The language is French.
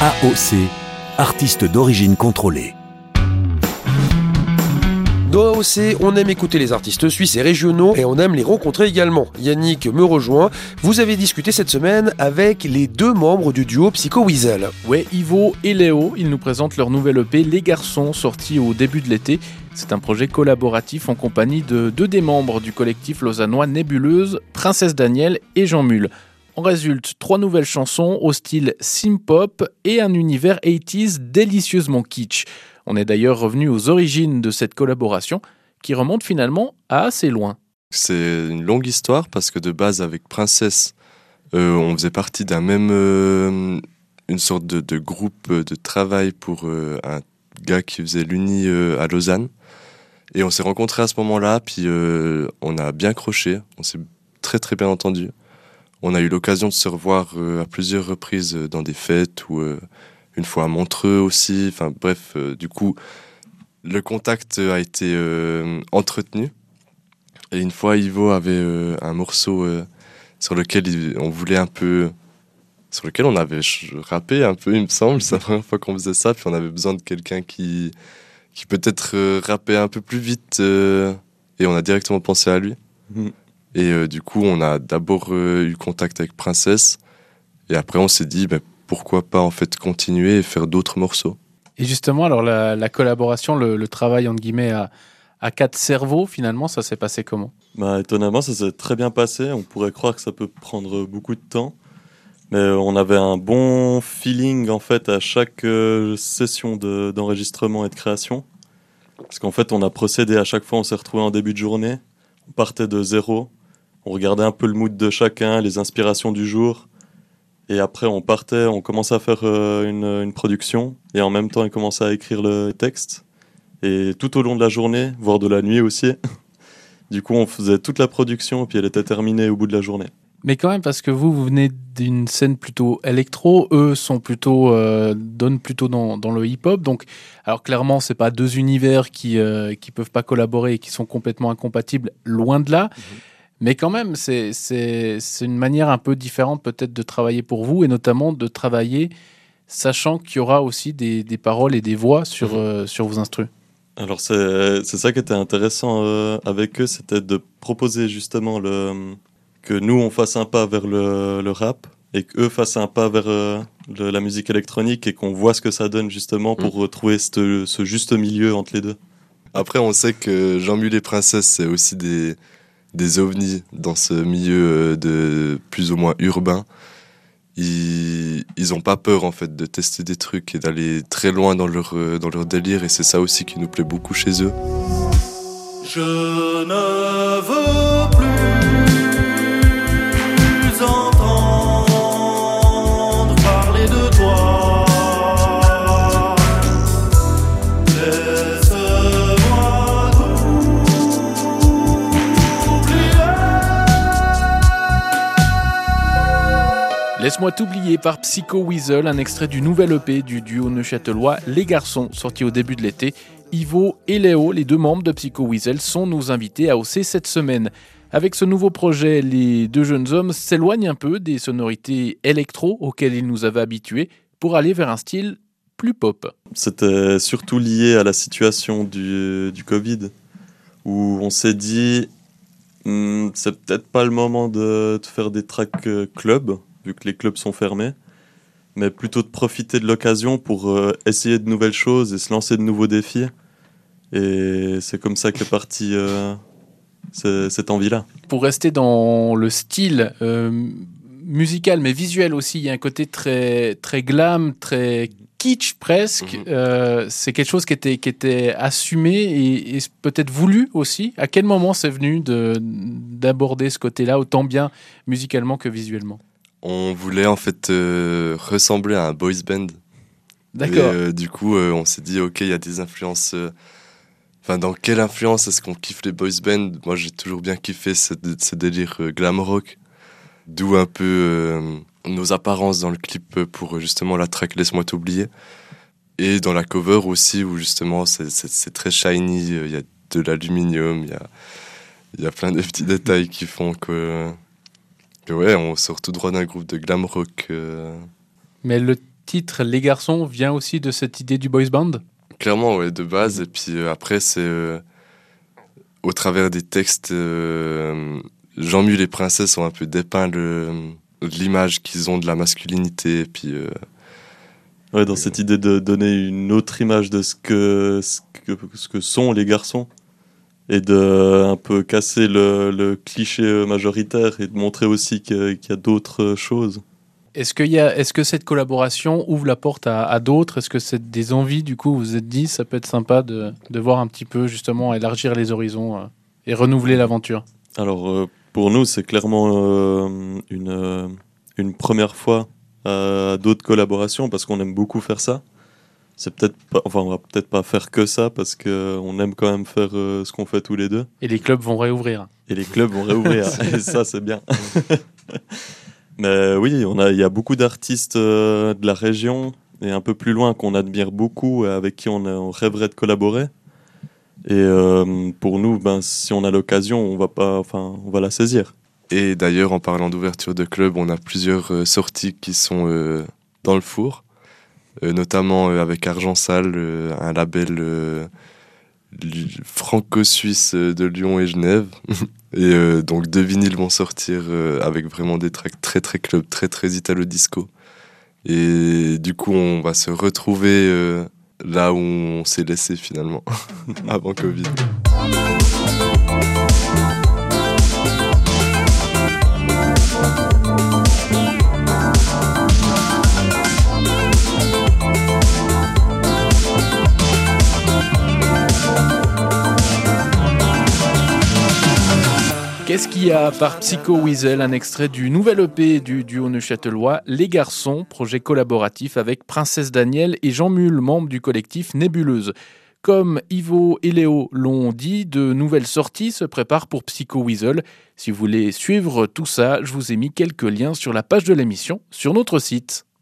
AOC, artiste d'origine contrôlée. Dans AOC, on aime écouter les artistes suisses et régionaux et on aime les rencontrer également. Yannick me rejoint. Vous avez discuté cette semaine avec les deux membres du duo Psycho Weasel. Ouais, Ivo et Léo, ils nous présentent leur nouvelle EP Les Garçons, sorti au début de l'été. C'est un projet collaboratif en compagnie de deux des membres du collectif lausannois Nébuleuse, Princesse Daniel et Jean Mule. En résulte 3 nouvelles chansons au style synth-pop et un univers 80s délicieusement kitsch. On est d'ailleurs revenu aux origines de cette collaboration qui remonte finalement à assez loin. C'est une longue histoire parce que de base avec Princesse, on faisait partie d'un même, une sorte de groupe de travail pour un gars qui faisait l'Uni à Lausanne. Et on s'est rencontrés à ce moment-là, puis on a bien croché, on s'est très très bien entendu. On a eu l'occasion de se revoir à plusieurs reprises dans des fêtes ou une fois à Montreux aussi. Enfin bref, du coup, le contact a été entretenu. Et une fois, Ivo avait un morceau sur lequel on voulait un peu... Sur lequel on avait rappé un peu, il me semble. C'est la première fois qu'on faisait ça. Puis on avait besoin de quelqu'un qui peut-être rappait un peu plus vite. Et on a directement pensé à lui. Et du coup, on a d'abord eu contact avec Princesse. Et après, on s'est dit, pourquoi pas en fait continuer et faire d'autres morceaux. Et justement, alors la collaboration, le travail entre guillemets à 4 cerveaux, finalement, ça s'est passé comment ? Étonnamment, ça s'est très bien passé. On pourrait croire que ça peut prendre beaucoup de temps. Mais on avait un bon feeling en fait à chaque session d'enregistrement et de création. Parce qu'en fait, on a procédé à chaque fois, on s'est retrouvés en début de journée. On partait de zéro. On regardait un peu le mood de chacun, les inspirations du jour. Et après, on commençait à faire une production. Et en même temps, on commençait à écrire le texte. Et tout au long de la journée, voire de la nuit aussi. Du coup, on faisait toute la production, puis elle était terminée au bout de la journée. Mais quand même, parce que vous venez d'une scène plutôt électro, eux sont plutôt donnent plutôt dans le hip-hop. Donc, alors clairement, c'est pas deux univers qui peuvent pas collaborer et qui sont complètement incompatibles, loin de là. Mais quand même, c'est une manière un peu différente peut-être de travailler pour vous et notamment de travailler sachant qu'il y aura aussi des paroles et des voix sur vos instrus. Alors c'est ça qui était intéressant avec eux, c'était de proposer justement que nous on fasse un pas vers le rap et qu'eux fassent un pas vers la musique électronique et qu'on voit ce que ça donne justement pour retrouver ce juste milieu entre les deux. Après on sait que Jean Mule et Princesse c'est aussi des ovnis dans ce milieu de plus ou moins urbain. Ils ont pas peur en fait de tester des trucs et d'aller très loin dans leur délire et c'est ça aussi qui nous plaît beaucoup chez eux. Je ne veux plus entendre parler de toi. Laisse-moi t'oublier par Psycho Weasel, un extrait du nouvel EP du duo neuchâtelois Les Garçons, sorti au début de l'été. Ivo et Léo, les deux membres de Psycho Weasel, sont nos invités à AOC cette semaine. Avec ce nouveau projet, les deux jeunes hommes s'éloignent un peu des sonorités électro auxquelles ils nous avaient habitués pour aller vers un style plus pop. C'était surtout lié à la situation du Covid, où on s'est dit c'est peut-être pas le moment de faire des tracks club, vu que les clubs sont fermés, mais plutôt de profiter de l'occasion pour essayer de nouvelles choses et se lancer de nouveaux défis. Et c'est comme ça qu'est partie cette envie-là. Pour rester dans le style musical, mais visuel aussi, il y a un côté très, très glam, très kitsch presque. C'est quelque chose qui était assumé et peut-être voulu aussi. À quel moment c'est venu d'aborder ce côté-là, autant bien musicalement que visuellement ? On voulait en fait ressembler à un boys band. D'accord. Et du coup, on s'est dit, ok, il y a des influences... dans quelle influence est-ce qu'on kiffe les boys bands ? Moi, j'ai toujours bien kiffé ce délire glam rock. D'où un peu nos apparences dans le clip pour justement la track Laisse-moi t'oublier. Et dans la cover aussi, où justement, c'est très shiny, il y a de l'aluminium, il y a plein de petits détails qui font que ouais, on sort tout droit d'un groupe de glam rock. Mais le titre Les Garçons vient aussi de cette idée du boys band ? Clairement, ouais, de base. Et puis après, c'est au travers des textes, Jean-Mul et Princesse ont un peu dépeint l'image qu'ils ont de la masculinité. Et puis, Ouais, dans cette idée de donner une autre image de ce que sont les garçons et de un peu casser le cliché majoritaire et de montrer aussi qu'il y a d'autres choses. Est-ce que cette collaboration ouvre la porte à d'autres ? Est-ce que c'est des envies, du coup, vous vous êtes dit, ça peut être sympa de voir un petit peu, justement, élargir les horizons et renouveler l'aventure ? Alors, pour nous, c'est clairement une première fois à d'autres collaborations parce qu'on aime beaucoup faire ça. C'est peut-être pas, enfin, on va peut-être pas faire que ça parce qu'on aime quand même faire ce qu'on fait tous les deux. Et les clubs vont réouvrir. Et les clubs vont réouvrir. Et ça, c'est bien. Mais oui, il y a beaucoup d'artistes de la région et un peu plus loin qu'on admire beaucoup et avec qui on rêverait de collaborer. Et pour nous, si on a l'occasion, on va la saisir. et d'ailleurs, en parlant d'ouverture de club, on a plusieurs sorties qui sont dans le four, notamment avec Argent Sale, un label franco-suisse de Lyon et Genève. Et donc 2 vinyles vont sortir avec vraiment des tracks très très club, très très italo-disco. Et du coup, on va se retrouver là où on s'est laissé finalement, avant Covid. Qu'est-ce qu'il y a par Psycho Weasel, un extrait du nouvel EP du duo neuchâtelois Les Garçons, projet collaboratif avec Princesse Daniel et Jean Mul, membre du collectif Nébuleuse. Comme Ivo et Léo l'ont dit, de nouvelles sorties se préparent pour Psycho Weasel. Si vous voulez suivre tout ça, je vous ai mis quelques liens sur la page de l'émission sur notre site.